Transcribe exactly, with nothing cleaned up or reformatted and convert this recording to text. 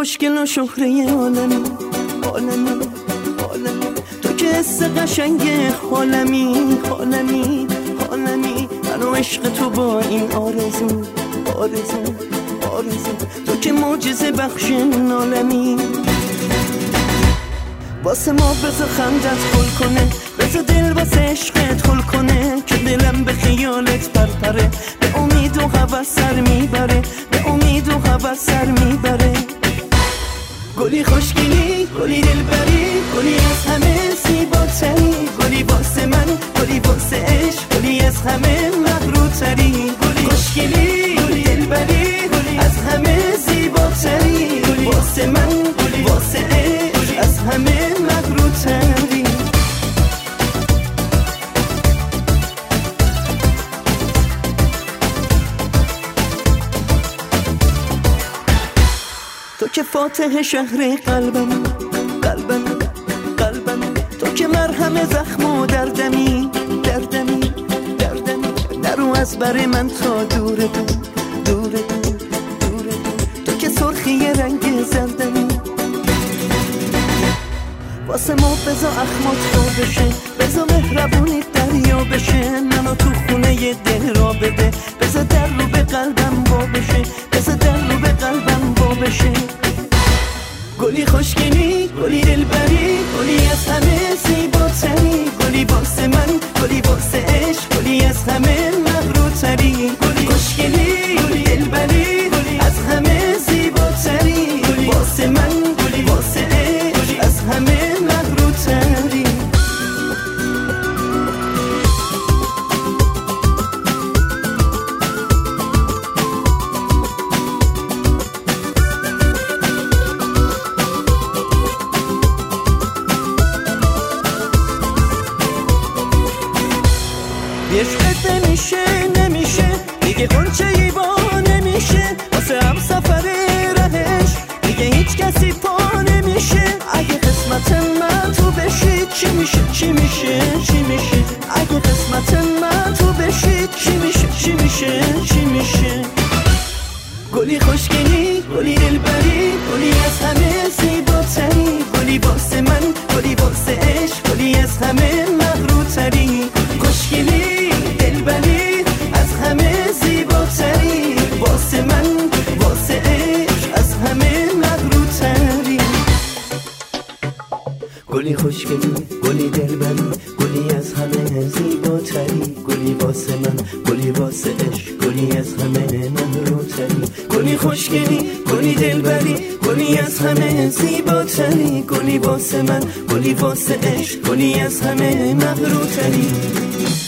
خوشگل و شهره عالمی عالمی عالمی، تو که حس قشنگ عالمی عالمی عالمی، منو عشق تو با این آرزو آرزو آرزو، تو که معجزه بخش عالمی. واسه ما بذار خندت گل کنه، بذار دل واسه عشقت گل کنه، که دلم به خیالت پرپره، به امید و هوس سر میبره، به امید و هوس سر میبره. گلی خوشگلی، گلی دلبری، گلی از همه زیباتری، گلی واسه من، گلی واسه عشق، گلی از همه مغروتری. گلی خوشگلی، گلی دلبری، گلی از همه زیباتری، گلی واسه من، گلی واسه عشق، از همه مغروتری. تو که فاتح شهر قلبم قلبم قلبم، تو که مرهم زخم و دردمی دردمی دردمی، نرو از بر من تا دور دور دور دور دور، تو که سرخی رنگ زردمی. واسه ما بذار اخمات رو بشه، بذار مهربونی دریا بشه، منو تو خونه ی دل را بده، بذار در رو به قلبم با بشه، بذار در رو به قلبم با بشه. گلی خوشگلی، گلی دلبری، گلی از همه زیباتری، گلی واسه من، گلی واسه عشق، گلی از همه مغروتری. گلی خوشگلی، گلی دلبری، گلی از همه زیباتری، گلی واسه من، گلی واسه عشق، از همه مغروتری. عشقت نمیشه نمیشه دیگه، قنچه ای با نمیشه، واسه هم سفر رهش دیگه هیچ کسی پا نمیشه. اگه قسمت من تو بشی چی میشه چی میشه چی میشه، اگه قسمت من تو بشی چی میشه چی میشه چی میشه. گلی خوشگلی، گلی دلبری، گلی از همه زیباتری، گلی واسه من، گلی واسه عشق، گلی از همه مغروتری. خوشگلی، دلبری، از همه زیباتری، واسه من، واسه عشق، از همه مغروتری. گلی خوشگلی، گلی دلبری، گلی از همه زیباتری، گلی واسه من، گلی واسه عشق، گلی از همه مغروتری. گلی خوشگلی، گلی دلبری، گلی از همه زیباتری، گلی واسه من، گلی واسه عشق، گلی از همه مغروتری.